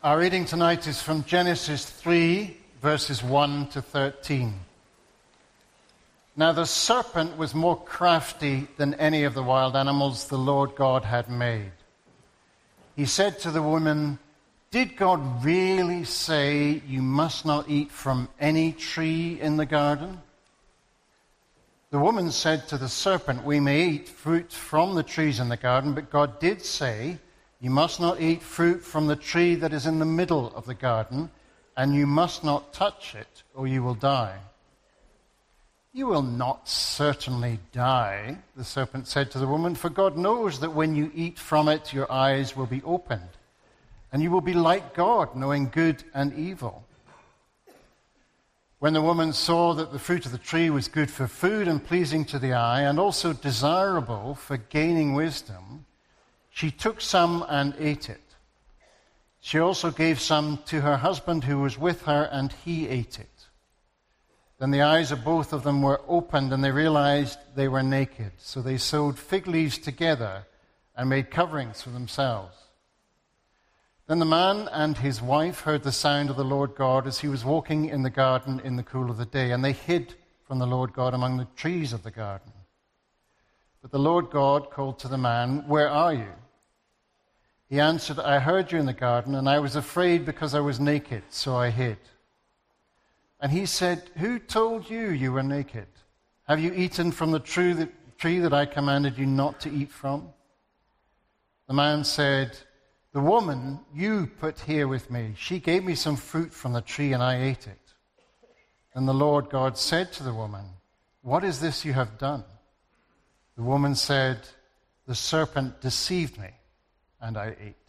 Our reading tonight is from Genesis 3, verses 1 to 13. Now the serpent was more crafty than any of the wild animals the Lord God had made. He said to the woman, "Did God really say you must not eat from any tree in the garden?" The woman said to the serpent, "We may eat fruit from the trees in the garden, but God did say, 'You must not eat fruit from the tree that is in the middle of the garden, and you must not touch it, or you will die.'" "You will not certainly die," the serpent said to the woman, "for God knows that when you eat from it, your eyes will be opened, and you will be like God, knowing good and evil." When the woman saw that the fruit of the tree was good for food and pleasing to the eye, and also desirable for gaining wisdom, she took some and ate it. She also gave some to her husband who was with her, and he ate it. Then the eyes of both of them were opened, and they realized they were naked. So they sewed fig leaves together and made coverings for themselves. Then the man and his wife heard the sound of the Lord God as he was walking in the garden in the cool of the day, and they hid from the Lord God among the trees of the garden. But the Lord God called to the man, "Where are you?" He answered, "I heard you in the garden, and I was afraid because I was naked, so I hid." And he said, "Who told you you were naked? Have you eaten from the tree that I commanded you not to eat from?" The man said, "The woman you put here with me, she gave me some fruit from the tree, and I ate it." Then the Lord God said to the woman, "What is this you have done?" The woman said, "The serpent deceived me, and I ate."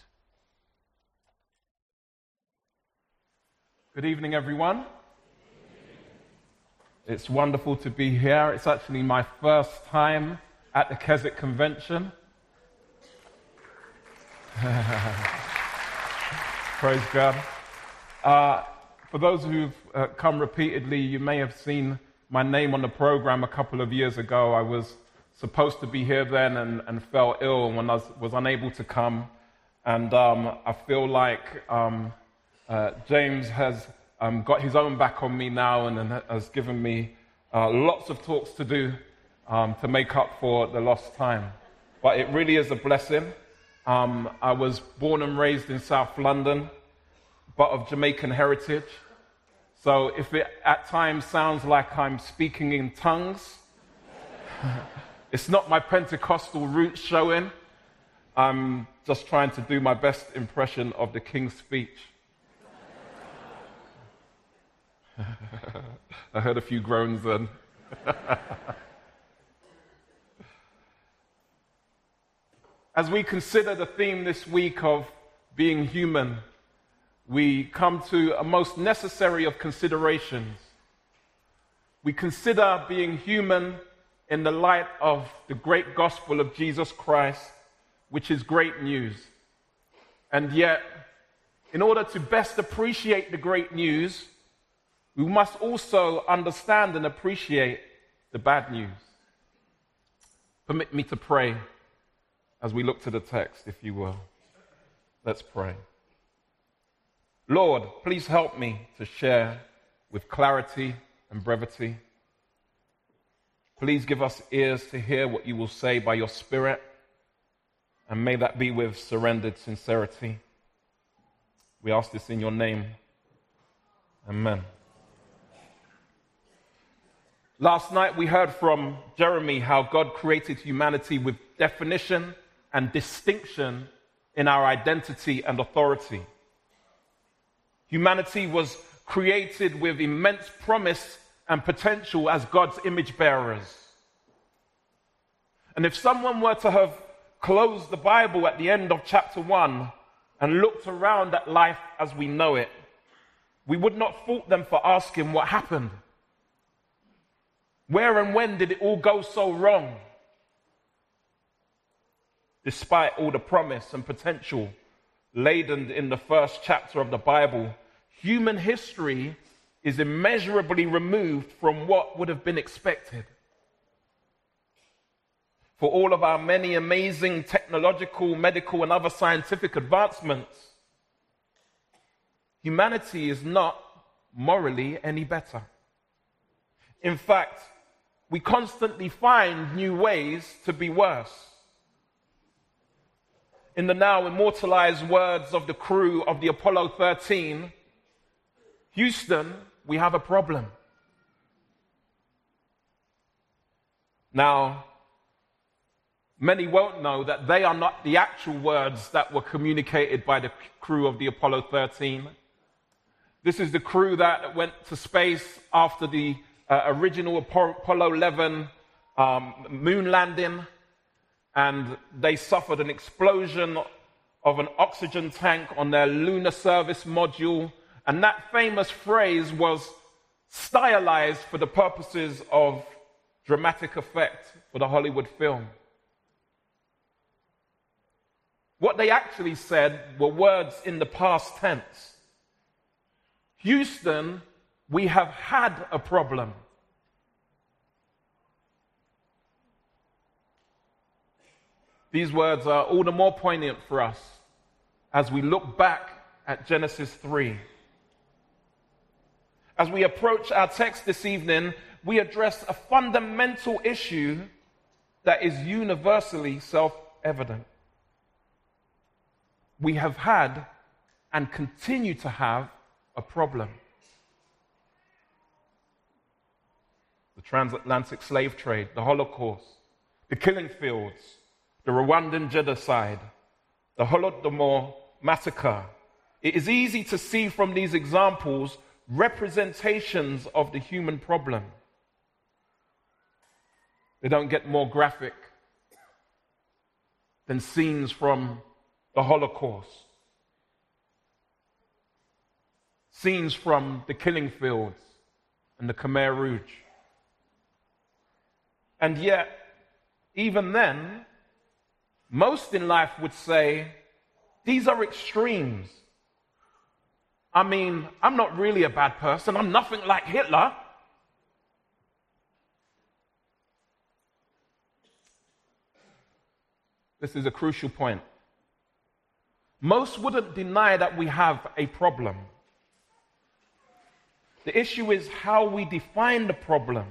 Good evening, everyone. It's wonderful to be here. It's actually my first time at the Keswick Convention. Praise God. For those who've come repeatedly, you may have seen my name on the program a couple of years ago. I was supposed to be here then and fell ill when I was unable to come. And I feel like James has got his own back on me now and has given me lots of talks to do to make up for the lost time. But it really is a blessing. I was born and raised in South London, but of Jamaican heritage. So if it at times sounds like I'm speaking in tongues, it's not my Pentecostal roots showing. I'm just trying to do my best impression of the King's Speech. I heard a few groans then. As we consider the theme this week of being human, we come to a most necessary of considerations. We consider being human in the light of the great gospel of Jesus Christ, which is great news. And yet, in order to best appreciate the great news, we must also understand and appreciate the bad news. Permit me to pray as we look to the text, if you will. Let's pray. Lord, please help me to share with clarity and brevity. Please give us ears to hear what you will say by your Spirit, and may that be with surrendered sincerity. We ask this in your name. Amen. Last night we heard from Jeremy how God created humanity with definition and distinction in our identity and authority. Humanity was created with immense promise and potential as God's image bearers. And if someone were to have closed the Bible at the end of chapter 1 and looked around at life as we know it, we would not fault them for asking what happened. Where and when did it all go so wrong? Despite all the promise and potential laden in the first chapter of the Bible, human history is immeasurably removed from what would have been expected. For all of our many amazing technological, medical, and other scientific advancements, humanity is not morally any better. In fact, we constantly find new ways to be worse. In the now immortalized words of the crew of the Apollo 13, Houston, we have a problem. Now, many won't know that they are not the actual words that were communicated by the crew of the Apollo 13. This is the crew that went to space after the original Apollo 11 moon landing, and they suffered an explosion of an oxygen tank on their lunar service module, and that famous phrase was stylized for the purposes of dramatic effect for the Hollywood film. What they actually said were words in the past tense. Houston, we have had a problem. These words are all the more poignant for us as we look back at Genesis 3. As we approach our text this evening, we address a fundamental issue that is universally self-evident. We have had and continue to have a problem. The transatlantic slave trade, the Holocaust, the killing fields, the Rwandan genocide, the Holodomor massacre. It is easy to see from these examples representations of the human problem. They don't get more graphic than scenes from the Holocaust, scenes from the killing fields and the Khmer Rouge. And yet, even then, most in life would say, these are extremes. I mean, I'm not really a bad person. I'm nothing like Hitler. This is a crucial point. Most wouldn't deny that we have a problem. The issue is how we define the problem.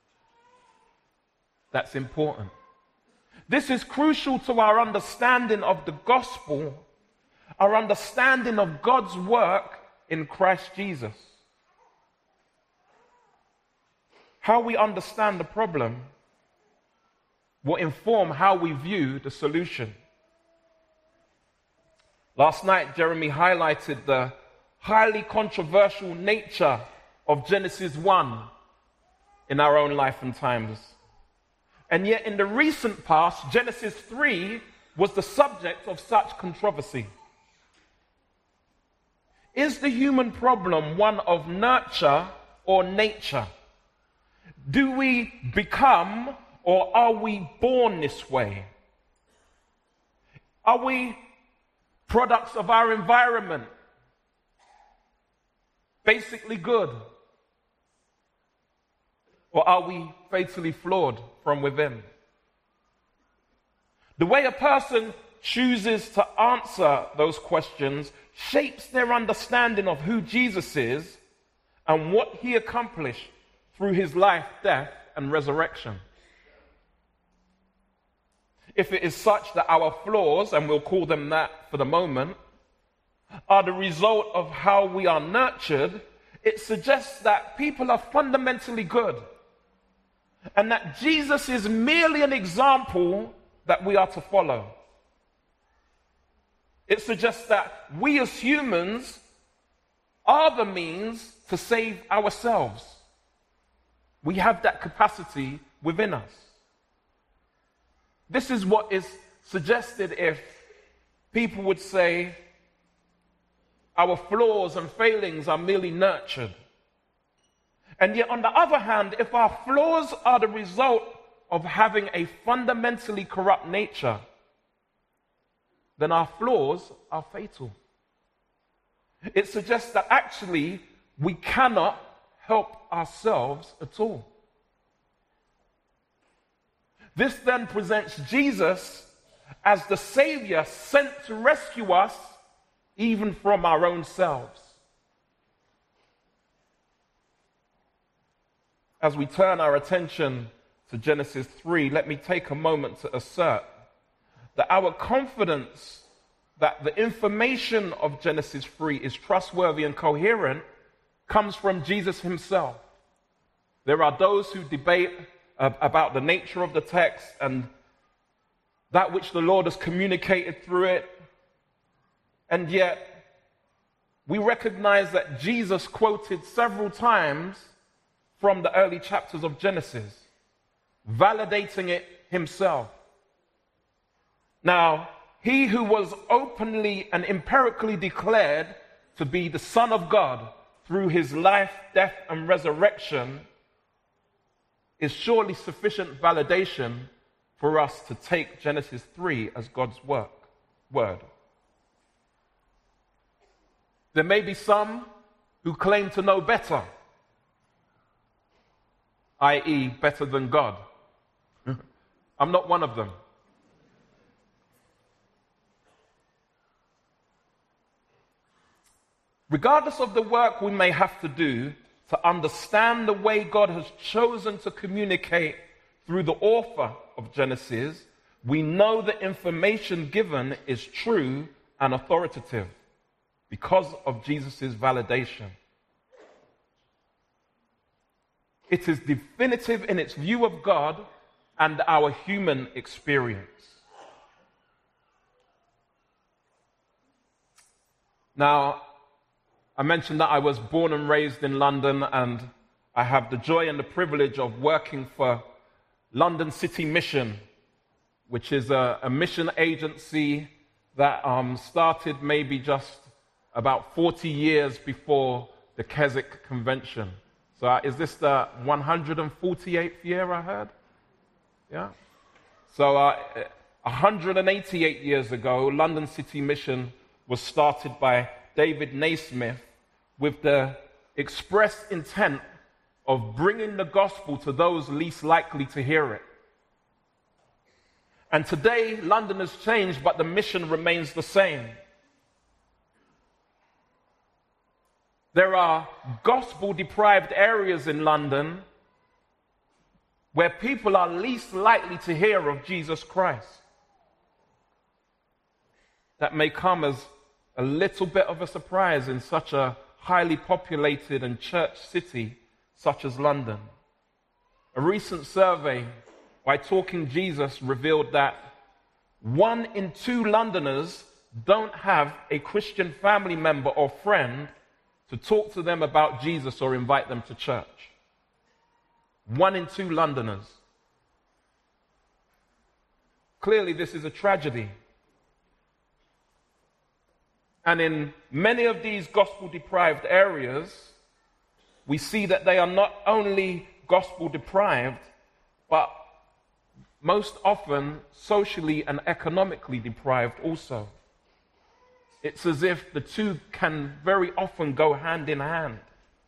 That's important. This is crucial to our understanding of the gospel, our understanding of God's work in Christ Jesus. How we understand the problem will inform how we view the solution. Last night, Jeremy highlighted the highly controversial nature of Genesis 1 in our own life and times. And yet in the recent past, Genesis 3 was the subject of such controversy. Is the human problem one of nurture or nature? Do we become or are we born this way? Are we products of our environment? Basically good? Or are we fatally flawed from within? The way a person chooses to answer those questions shapes their understanding of who Jesus is and what he accomplished through his life, death, and resurrection. If it is such that our flaws, and we'll call them that for the moment, are the result of how we are nurtured, it suggests that people are fundamentally good, and that Jesus is merely an example that we are to follow. It suggests that we as humans are the means to save ourselves. We have that capacity within us. This is what is suggested if people would say our flaws and failings are merely nurtured. And yet, on the other hand, if our flaws are the result of having a fundamentally corrupt nature, then our flaws are fatal. It suggests that actually we cannot help ourselves at all. This then presents Jesus as the Savior sent to rescue us even from our own selves. as we turn our attention to Genesis 3, let me take a moment to assert that our confidence that the information of Genesis 3 is trustworthy and coherent comes from Jesus himself. There are those who debate about the nature of the text and that which the Lord has communicated through it, and yet we recognize that Jesus quoted several times from the early chapters of Genesis, validating it himself. Now, he who was openly and empirically declared to be the Son of God through his life, death, and resurrection is surely sufficient validation for us to take Genesis 3 as God's word. There may be some who claim to know better, i.e., better than God. I'm not one of them. Regardless of the work we may have to do to understand the way God has chosen to communicate through the author of Genesis, we know the information given is true and authoritative because of Jesus' validation. It is definitive in its view of God and our human experience. Now, I mentioned that I was born and raised in London, and I have the joy and the privilege of working for London City Mission, which is a mission agency that started maybe just about 40 years before the Keswick Convention. So is this the 148th year, I heard? Yeah? So 188 years ago, London City Mission was started by David Naismith with the express intent of bringing the gospel to those least likely to hear it. And today, London has changed, but the mission remains the same. There are gospel-deprived areas in London where people are least likely to hear of Jesus Christ. That may come as a little bit of a surprise in such a highly populated and church city such as London. A recent survey by Talking Jesus revealed that 1 in 2 Londoners don't have a Christian family member or friend to talk to them about Jesus or invite them to church. 1 in 2 Londoners. Clearly, this is a tragedy. And in many of these gospel-deprived areas, we see that they are not only gospel-deprived, but most often socially and economically deprived also. It's as if the two can very often go hand in hand.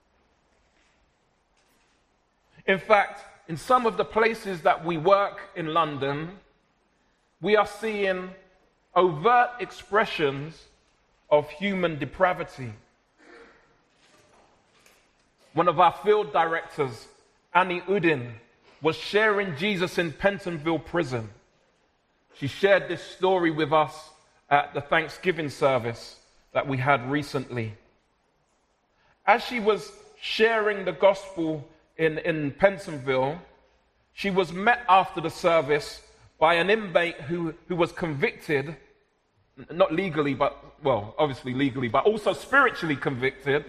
In fact, in some of the places that we work in London, we are seeing overt expressions of human depravity. One of our field directors, Annie Udin, was sharing Jesus in Pentonville prison. She shared this story with us at the Thanksgiving service that we had recently. As she was sharing the gospel in Pentonville, she was met after the service by an inmate who was convicted, not legally, but, well, obviously legally, but also spiritually convicted,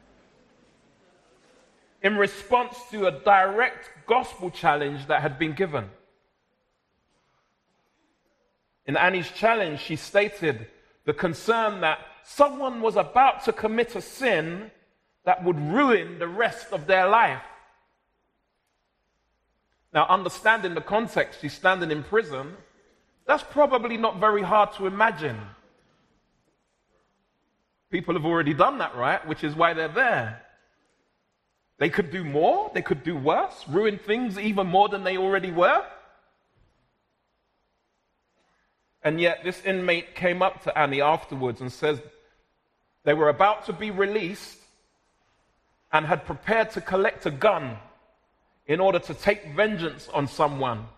in response to a direct gospel challenge that had been given. In Annie's challenge, she stated the concern that someone was about to commit a sin that would ruin the rest of their life. Now, understanding the context, she's standing in prison. That's probably not very hard to imagine. People have already done that, right? Which is why they're there. They could do more, they could do worse, ruin things even more than they already were. And yet this inmate came up to Annie afterwards and says they were about to be released and had prepared to collect a gun in order to take vengeance on someone.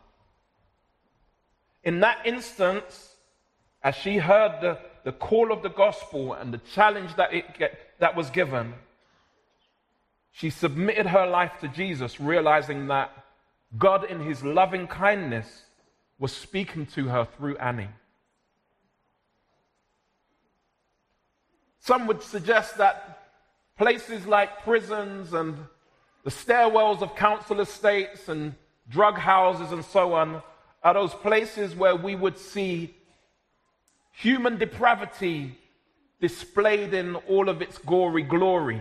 In that instance, as she heard the call of the gospel and the challenge that was given, she submitted her life to Jesus, realizing that God in his loving kindness was speaking to her through Annie. Some would suggest that places like prisons and the stairwells of council estates and drug houses and so on are those places where we would see human depravity displayed in all of its gory glory.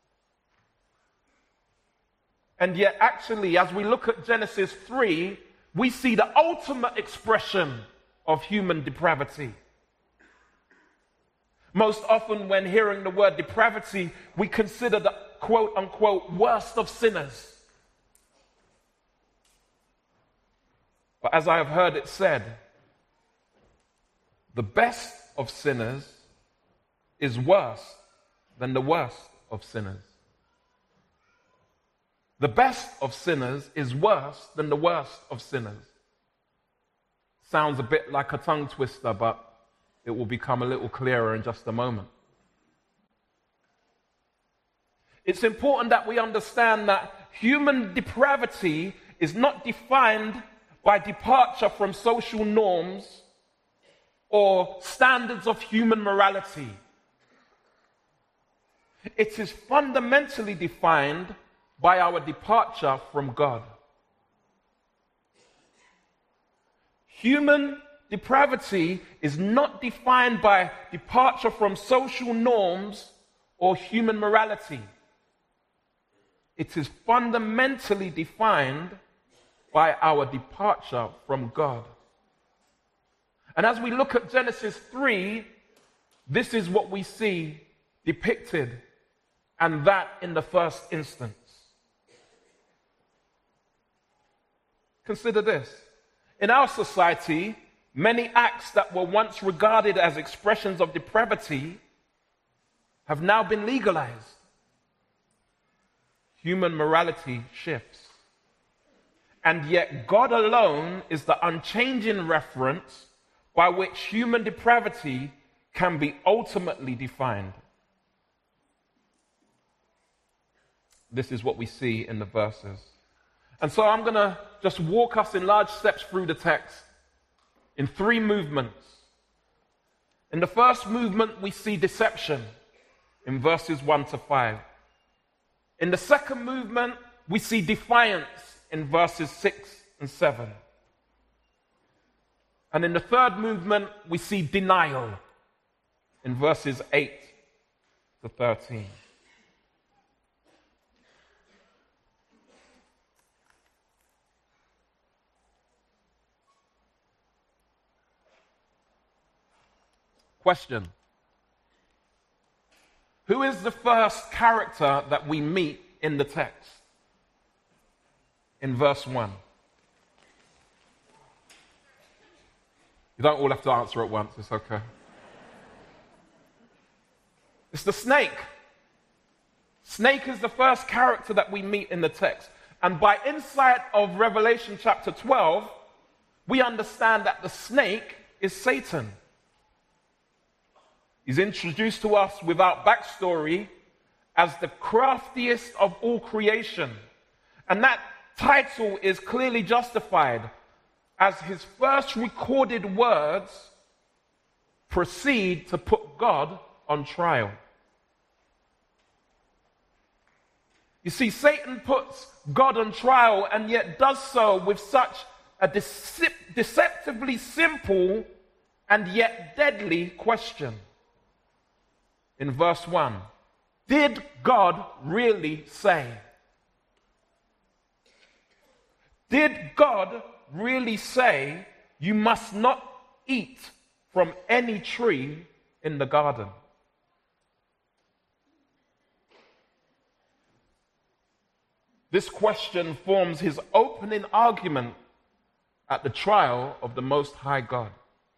And yet, actually, as we look at Genesis 3, we see the ultimate expression of human depravity. Most often when hearing the word depravity, we consider the quote-unquote worst of sinners. But as I have heard it said, the best of sinners is worse than the worst of sinners. The best of sinners is worse than the worst of sinners. Sounds a bit like a tongue twister, but it will become a little clearer in just a moment. It's important that we understand that human depravity is not defined by departure from social norms or standards of human morality. It is fundamentally defined by our departure from God. Human depravity is not defined by departure from social norms or human morality. It is fundamentally defined by our departure from God. And as we look at Genesis 3, this is what we see depicted, and that in the first instance. Consider this. In our society, many acts that were once regarded as expressions of depravity have now been legalized. Human morality shifts. And yet God alone is the unchanging reference by which human depravity can be ultimately defined. This is what we see in the verses. And so I'm going to just walk us in large steps through the text in three movements. In the first movement, we see deception in verses 1 to 5. In the second movement, we see defiance in verses 6 and 7. And in the third movement, we see denial in verses 8 to 13. Question. Who is the first character that we meet in the text? In verse 1. You don't all have to answer at once, it's okay. It's the snake. Snake is the first character that we meet in the text. And by insight of Revelation chapter 12, we understand that the snake is Satan. He's introduced to us without backstory as the craftiest of all creation. And that title is clearly justified as his first recorded words proceed to put God on trial. You see, Satan puts God on trial and yet does so with such a deceptively simple and yet deadly question. In verse 1, did God really say? Did God really say you must not eat from any tree in the garden? This question forms his opening argument at the trial of the Most High God.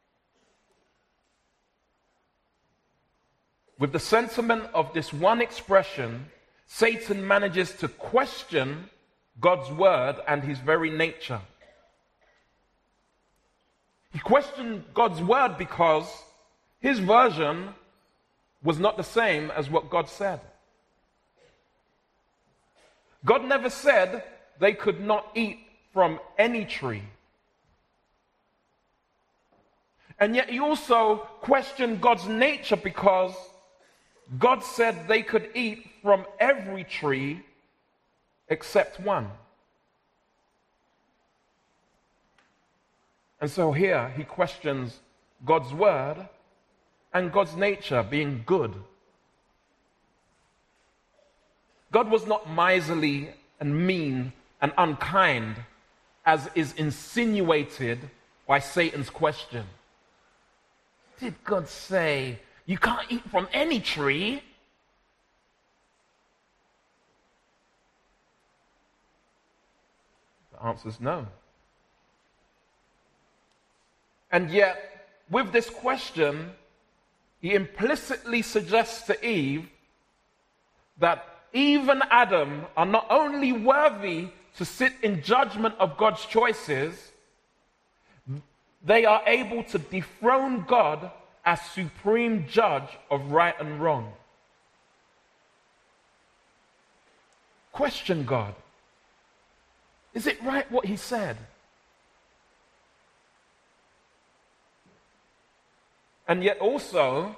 With the sentiment of this one expression, Satan manages to question God's word and his very nature. He questioned God's word because his version was not the same as what God said. God never said they could not eat from any tree. And yet he also questioned God's nature because God said they could eat from every tree except one. And so here he questions God's word and God's nature being good. God was not miserly and mean and unkind as is insinuated by Satan's question. Did God say you can't eat from any tree? The answer is no. And yet, with this question, he implicitly suggests to Eve that Eve and Adam are not only worthy to sit in judgment of God's choices, they are able to dethrone God as supreme judge of right and wrong. Question God. Is it right what he said? And yet also,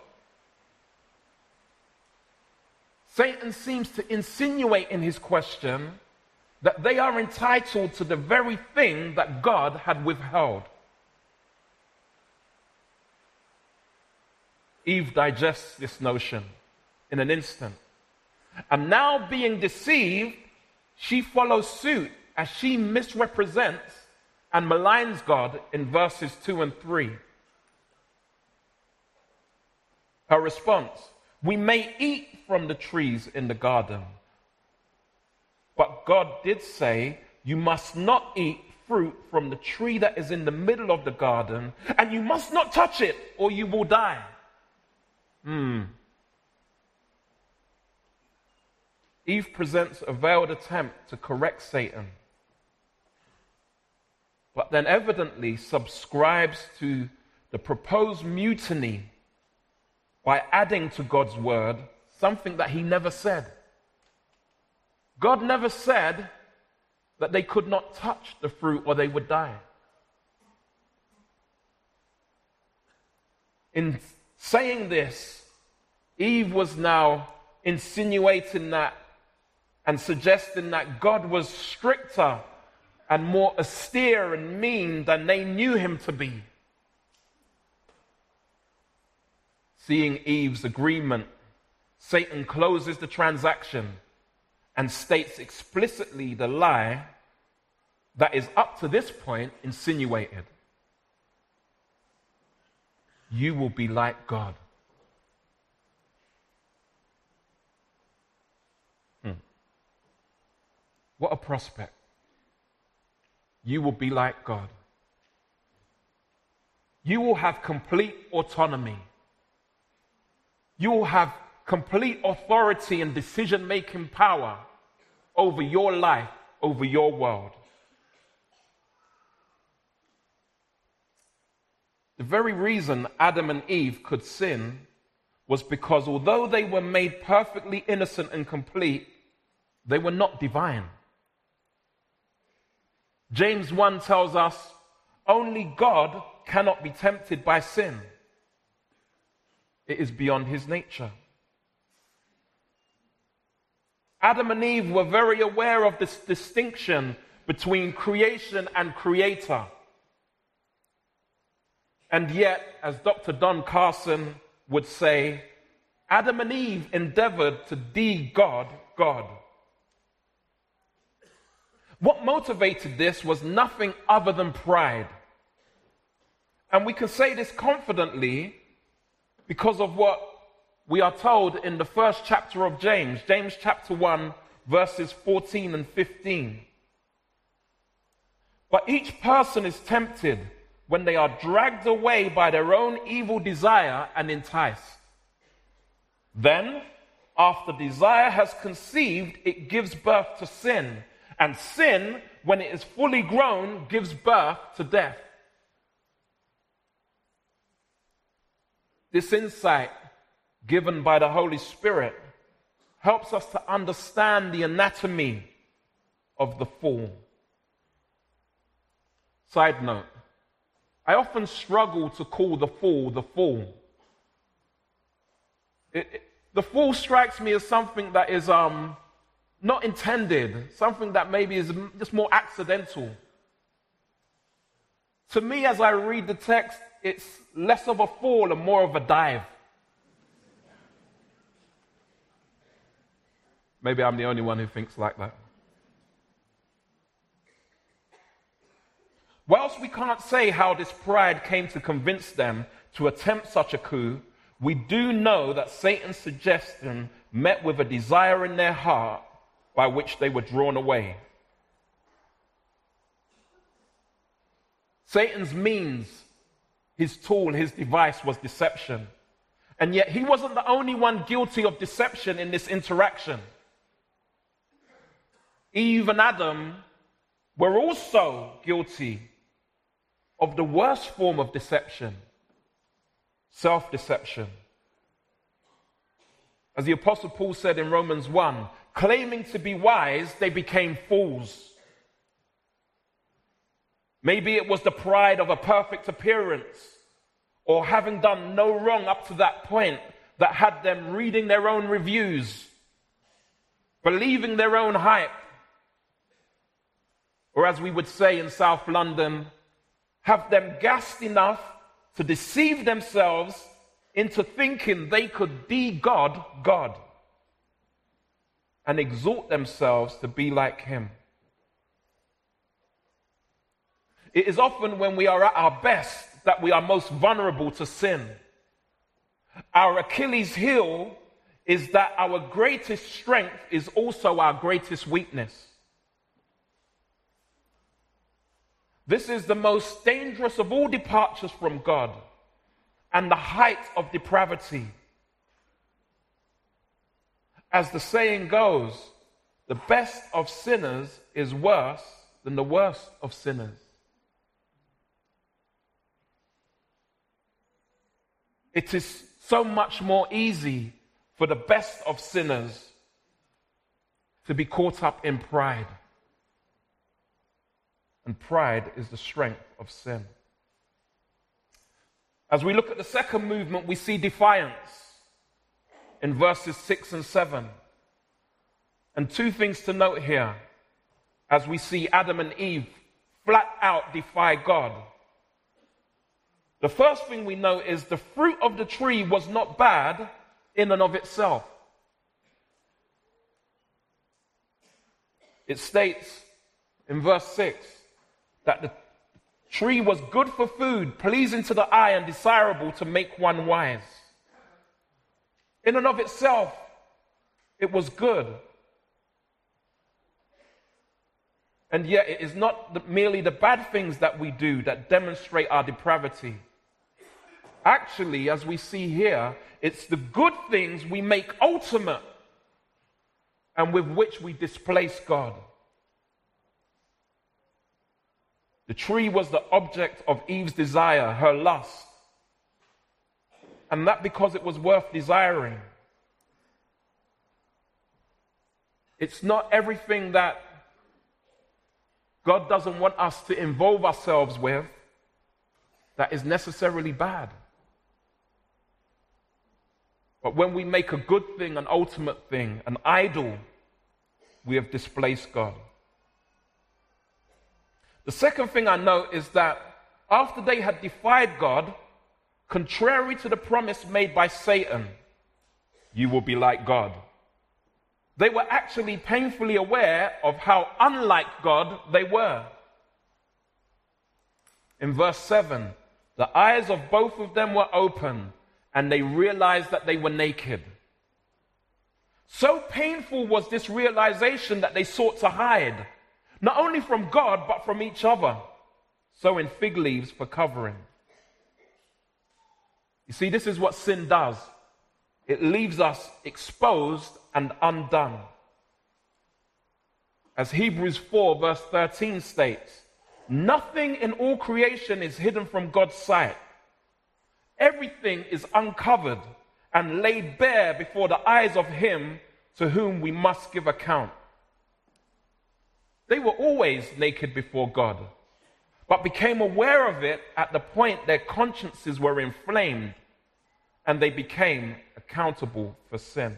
Satan seems to insinuate in his question that they are entitled to the very thing that God had withheld. Eve digests this notion in an instant. And now being deceived, she follows suit as she misrepresents and maligns God in verses 2 and 3. Her response: we may eat from the trees in the garden, but God did say, you must not eat fruit from the tree that is in the middle of the garden, and you must not touch it or you will die. Eve presents a veiled attempt to correct Satan, but then evidently subscribes to the proposed mutiny by adding to God's word something that he never said. God never said that they could not touch the fruit or they would die. In saying this, Eve was now insinuating that and suggesting that God was stricter and more austere and mean than they knew him to be. Seeing Eve's agreement, Satan closes the transaction and states explicitly the lie that is up to this point insinuated. You will be like God. What a prospect. You will be like God. You will have complete autonomy. You will have complete authority and decision-making power over your life, over your world. The very reason Adam and Eve could sin was because although they were made perfectly innocent and complete, they were not divine. James 1 tells us, only God cannot be tempted by sin. It is beyond his nature. Adam and Eve were very aware of this distinction between creation and creator. And yet, as Dr. Don Carson would say, Adam and Eve endeavored to de-God God. What motivated this was nothing other than pride. And we can say this confidently because of what we are told in the first chapter of James, James chapter 1, verses 14 and 15. But each person is tempted when they are dragged away by their own evil desire and enticed. Then, after desire has conceived, it gives birth to sin. And sin, when it is fully grown, gives birth to death. This insight given by the Holy Spirit helps us to understand the anatomy of the fall. Side note, I often struggle to call the fall the fall. The fall strikes me as something that is not intended, something that maybe is just more accidental. To me, as I read the text, it's less of a fall and more of a dive. Maybe I'm the only one who thinks like that. Whilst we can't say how this pride came to convince them to attempt such a coup, we do know that Satan's suggestion met with a desire in their heart by which they were drawn away. Satan's means, his tool, his device was deception. And yet he wasn't the only one guilty of deception in this interaction. Eve and Adam were also guilty of the worst form of deception, self-deception. As the Apostle Paul said in Romans 1, claiming to be wise, they became fools. Maybe it was the pride of a perfect appearance or having done no wrong up to that point that had them reading their own reviews, believing their own hype, or as we would say in South London, have them gassed enough to deceive themselves into thinking they could de-God God and exalt themselves to be like him. It is often when we are at our best that we are most vulnerable to sin. Our Achilles heel is that our greatest strength is also our greatest weakness. This is the most dangerous of all departures from God and the height of depravity. As the saying goes, the best of sinners is worse than the worst of sinners. It is so much more easy for the best of sinners to be caught up in pride. And pride is the strength of sin. As we look at the second movement, we see defiance in verses 6 and 7. And two things to note here as we see Adam and Eve flat out defy God. The first thing we note is the fruit of the tree was not bad in and of itself. It states in verse 6 that the tree was good for food, pleasing to the eye and desirable to make one wise. In and of itself, it was good. And yet it is not merely the bad things that we do that demonstrate our depravity. Actually, as we see here, it's the good things we make ultimate and with which we displace God. The tree was the object of Eve's desire, her lust. And that because it was worth desiring. It's not everything that God doesn't want us to involve ourselves with that is necessarily bad. But when we make a good thing an ultimate thing, an idol, we have displaced God. The second thing I note is that after they had defied God, contrary to the promise made by Satan, you will be like God, they were actually painfully aware of how unlike God they were. In verse 7, the eyes of both of them were open, and they realized that they were naked. So painful was this realization that they sought to hide, not only from God, but from each other, sewing fig leaves for covering. You see, this is what sin does. It leaves us exposed and undone. As Hebrews 4 verse 13 states, nothing in all creation is hidden from God's sight. Everything is uncovered and laid bare before the eyes of him to whom we must give account. They were always naked before God, but became aware of it at the point their consciences were inflamed and they became accountable for sin.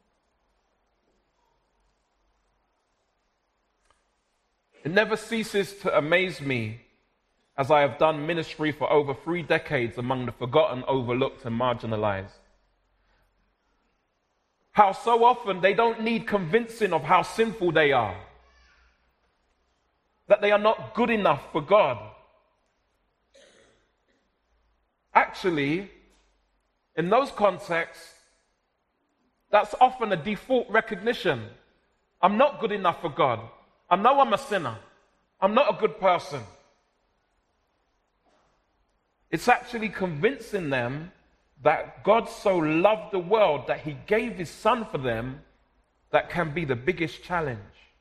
It never ceases to amaze me, as I have done ministry for over 3 decades among the forgotten, overlooked, and marginalized, how so often they don't need convincing of how sinful they are, that they are not good enough for God. Actually, in those contexts, that's often a default recognition. I'm not good enough for God. I know I'm a sinner. I'm not a good person. It's actually convincing them that God so loved the world that he gave his son for them that can be the biggest challenge.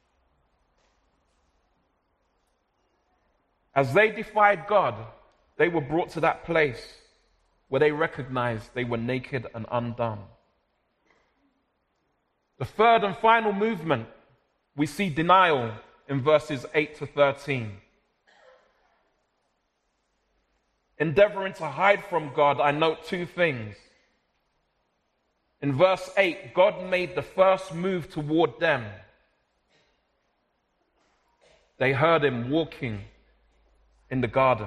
As they defied God, they were brought to that place where they recognized they were naked and undone. The third and final movement, we see denial in verses 8 to 13. Endeavoring to hide from God, I note 2 things. In verse 8, God made the first move toward them. They heard him walking in the garden.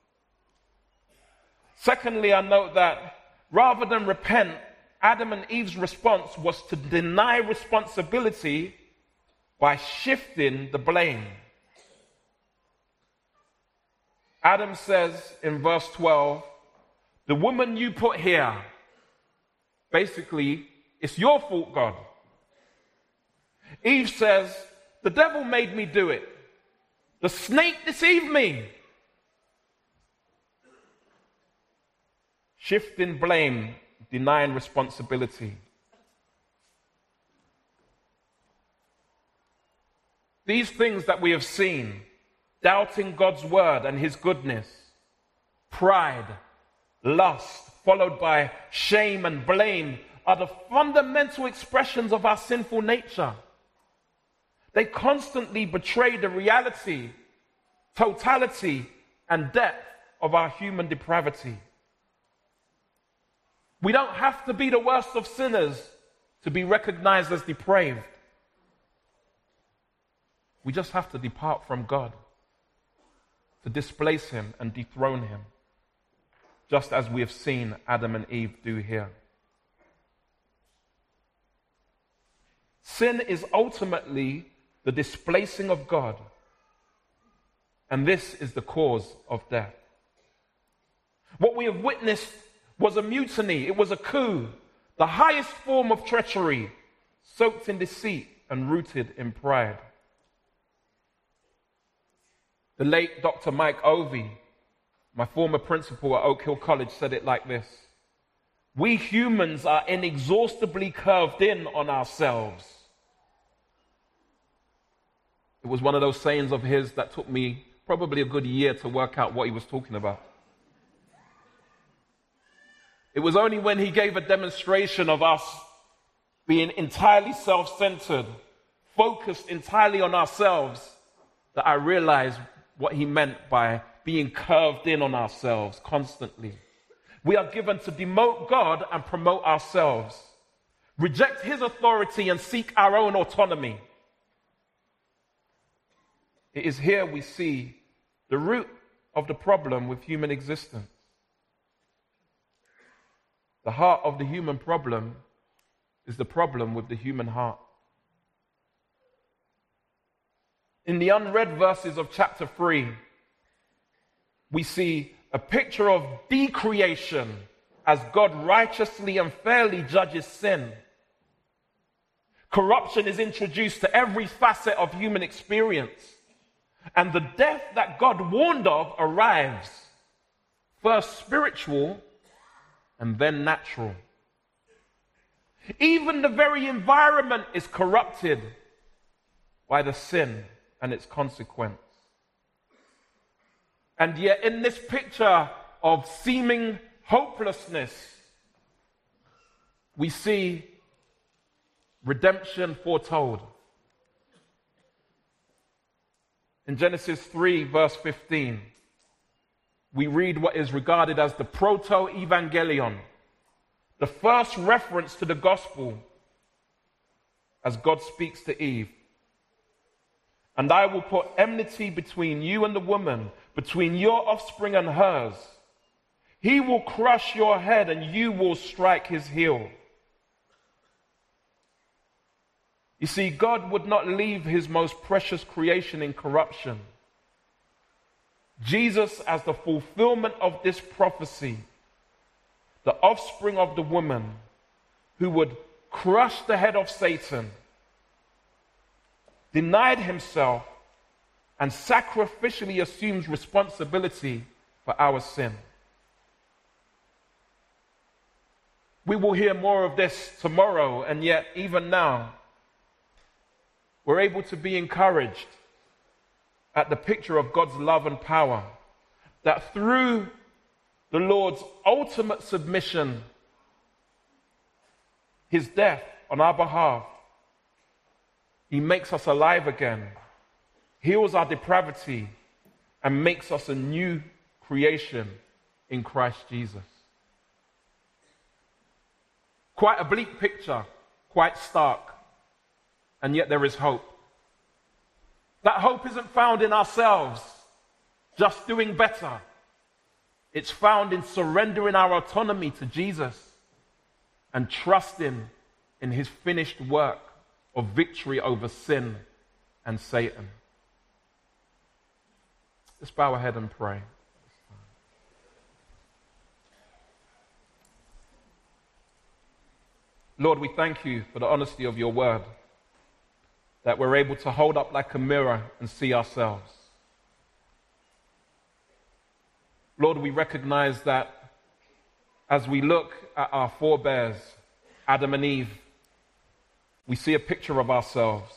Secondly, I note that rather than repent, Adam and Eve's response was to deny responsibility by shifting the blame. Adam says in verse 12, the woman you put here, basically, it's your fault, God. Eve says, the devil made me do it. The snake deceived me. Shifting blame, denying responsibility. These things that we have seen, doubting God's word and his goodness, pride, lust, followed by shame and blame, are the fundamental expressions of our sinful nature. They constantly betray the reality, totality, and depth of our human depravity. We don't have to be the worst of sinners to be recognized as depraved. We just have to depart from God, to displace him and dethrone him, just as we have seen Adam and Eve do here. Sin is ultimately the displacing of God, and this is the cause of death. What we have witnessed was a mutiny. It was a coup, the highest form of treachery, soaked in deceit and rooted in pride. The late Dr. Mike Ovey, my former principal at Oak Hill College, said it like this: we humans are inexhaustibly curved in on ourselves. It was one of those sayings of his that took me probably a good year to work out what he was talking about. It was only when he gave a demonstration of us being entirely self-centered, focused entirely on ourselves, that I realized what he meant by being curved in on ourselves constantly. We are given to demote God and promote ourselves, reject his authority and seek our own autonomy. It is here we see the root of the problem with human existence. The heart of the human problem is the problem with the human heart. In the unread verses of chapter 3, we see a picture of decreation as God righteously and fairly judges sin. Corruption is introduced to every facet of human experience, and the death that God warned of arrives, first spiritual and then natural. Even the very environment is corrupted. by the sin and its consequence. And yet in this picture of seeming hopelessness, we see redemption foretold. In Genesis 3, verse 15, we read what is regarded as the proto-evangelion, the first reference to the gospel as God speaks to Eve. And I will put enmity between you and the woman, between your offspring and hers. He will crush your head and you will strike his heel. You see, God would not leave his most precious creation in corruption. Jesus, as the fulfillment of this prophecy, the offspring of the woman who would crush the head of Satan, denied himself and sacrificially assumes responsibility for our sin. We will hear more of this tomorrow, and yet even now, we're able to be encouraged at the picture of God's love and power, that through the Lord's ultimate submission, his death on our behalf, he makes us alive again, heals our depravity, and makes us a new creation in Christ Jesus. Quite a bleak picture, quite stark, and yet there is hope. That hope isn't found in ourselves, just doing better. It's found in surrendering our autonomy to Jesus and trusting in his finished work of victory over sin and Satan. Let's bow our head and pray. Lord, we thank you for the honesty of your word, that we're able to hold up like a mirror and see ourselves. Lord, we recognize that as we look at our forebears, Adam and Eve, we see a picture of ourselves,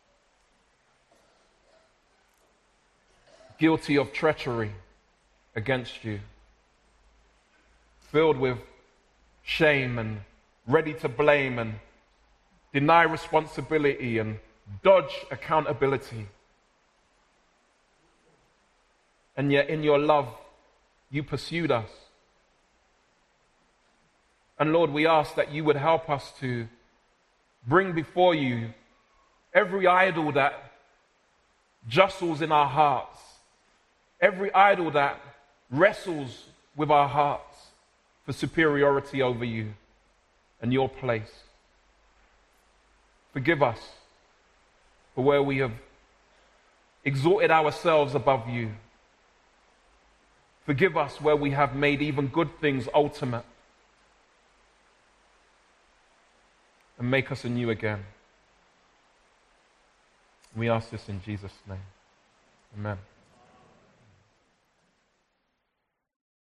guilty of treachery against you, filled with shame and ready to blame and deny responsibility and dodge accountability. And yet in your love, you pursued us. And Lord, we ask that you would help us to bring before you every idol that jostles in our hearts, every idol that wrestles with our hearts for superiority over you and your place. Forgive us for where we have exalted ourselves above you. Forgive us where we have made even good things ultimate. And make us anew again. We ask this in Jesus' name. Amen.